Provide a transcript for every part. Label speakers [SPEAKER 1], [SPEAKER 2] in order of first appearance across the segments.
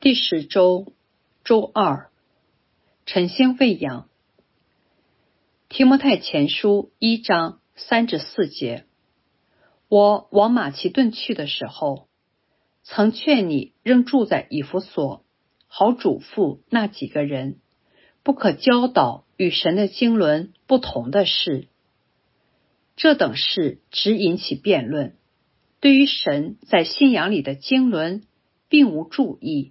[SPEAKER 1] 第10周，周2，晨星喂养。提摩太前书1章3至4节。我往马其顿去的时候，曾劝你仍住在以弗所，好嘱咐那几个人，不可教导与神的经纶不同的事。这等事只引起辩论，对于神在信仰里的经纶并无注意。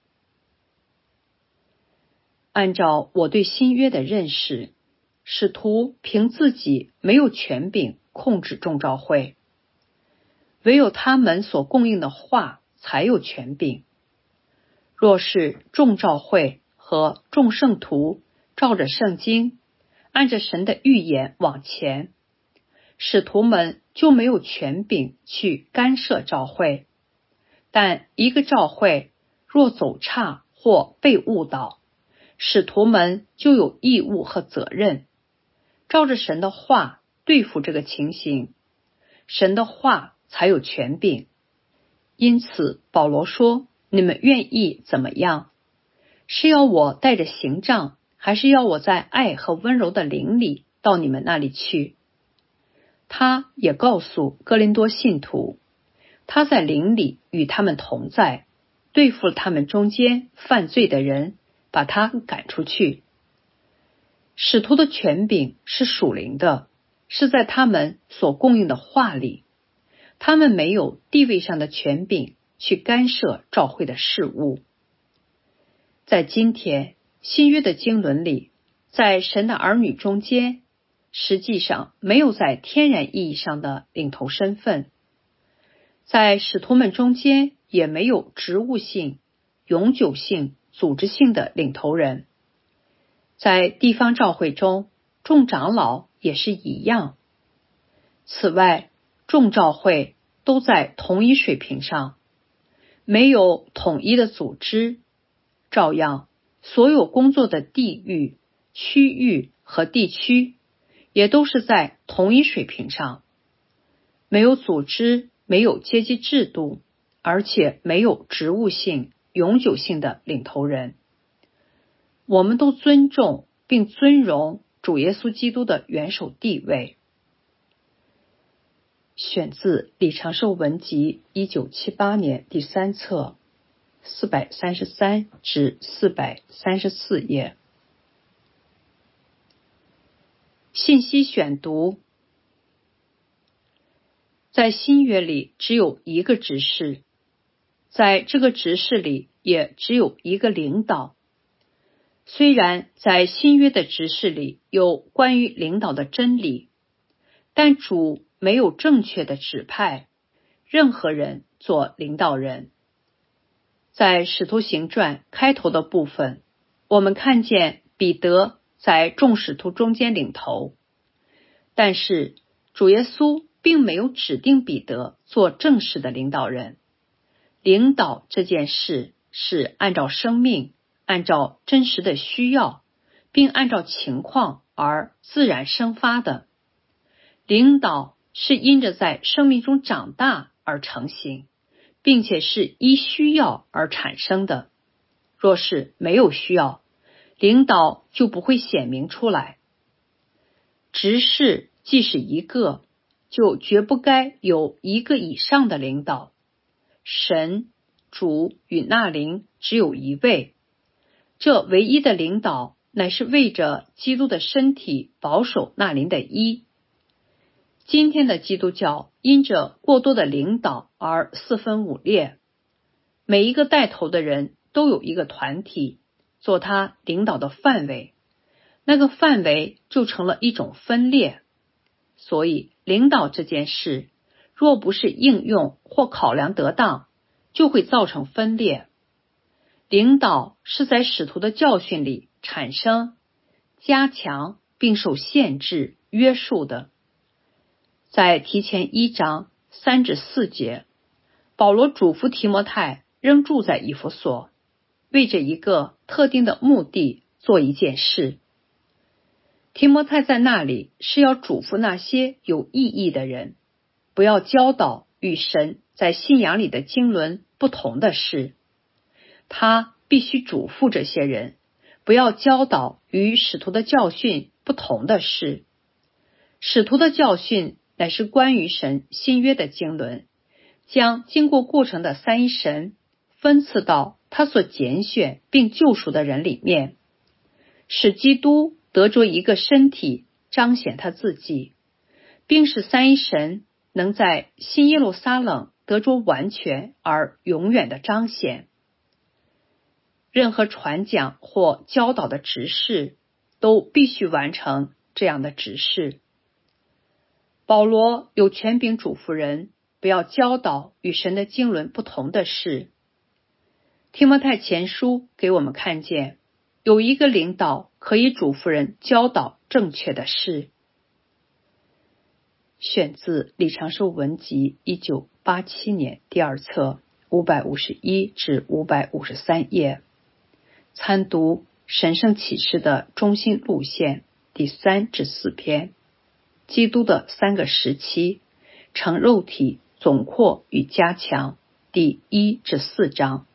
[SPEAKER 1] 按照我对新约的认识，使徒凭自己没有权柄控制众召会，唯有他们所供应的话才有权柄。若是众召会和众圣徒照着圣经，按着神的预言往前，使徒们就没有权柄去干涉召会。但一个召会若走差或被误导，使徒们就有义务和责任，照着神的话对付这个情形，神的话才有权柄。因此保罗说，你们愿意怎么样？是要我带着刑杖，还是要我在爱和温柔的灵里到你们那里去？他也告诉哥林多信徒，他在灵里与他们同在，对付他们中间犯罪的人，把他赶出去。使徒的权柄是属灵的，是在他们所供应的话里，他们没有地位上的权柄去干涉召会的事务。在今天新约的经纶里，在神的儿女中间，实际上没有在天然意义上的领头身份，在使徒们中间也没有职务性、永久性、组织性的领头人。在地方召会中，众长老也是一样。此外，众召会都在同一水平上，没有统一的组织，照样所有工作的地域、区域和地区也都是在同一水平上，没有组织，没有阶级制度，而且没有职务性、永久性的领头人。我们都尊重并尊荣主耶稣基督的元首地位。选自李长寿文集1978年第3册433至434页。信息选读。在新约里只有一个执事，在这个执事里也只有一个领导。虽然在新约的执事里有关于领导的真理，但主没有正确的指派任何人做领导人。在使徒行传开头的部分，我们看见彼得在众使徒中间领头，但是主耶稣并没有指定彼得做正式的领导人。领导这件事是按照生命，按照真实的需要，并按照情况而自然生发的。领导是因着在生命中长大而成型，并且是依需要而产生的。若是没有需要，领导就不会显明出来。执事既是一个，就绝不该有一个以上的领导。神、主与那灵只有一位，这唯一的领导乃是为着基督的身体保守那灵的一。今天的基督教因着过多的领导而四分五裂，每一个带头的人都有一个团体做他领导的范围，那个范围就成了一种分裂。所以领导这件事若不是应用或考量得当，就会造成分裂。领导是在使徒的教训里产生、加强并受限制、约束的。在提前1章3至4节，保罗嘱咐提摩太仍住在以弗所，为着一个特定的目的做一件事。提摩太在那里是要嘱咐那些有意义的人，不要教导与神在信仰里的经纶不同的事。 他必须嘱咐这些人，不要教导与使徒的教训不同的事。使徒的教训乃是关于神新约的经纶，将经过过程的三一神分赐到他所拣选并救赎的人里面，使基督得着一个身体，彰显他自己，并使三一神能在新耶路撒冷得着完全而永远的彰显。任何传讲或教导的执事都必须完成这样的指示。保罗有权柄嘱咐人不要教导与神的经纶不同的事。提摩太前书给我们看见，有一个领导可以嘱咐人教导正确的事。选自李长寿文集1987年第2册551至553页，参读神圣启示的中心路线第3至4篇，基督的3个时期，成肉体总括与加强第1至4章。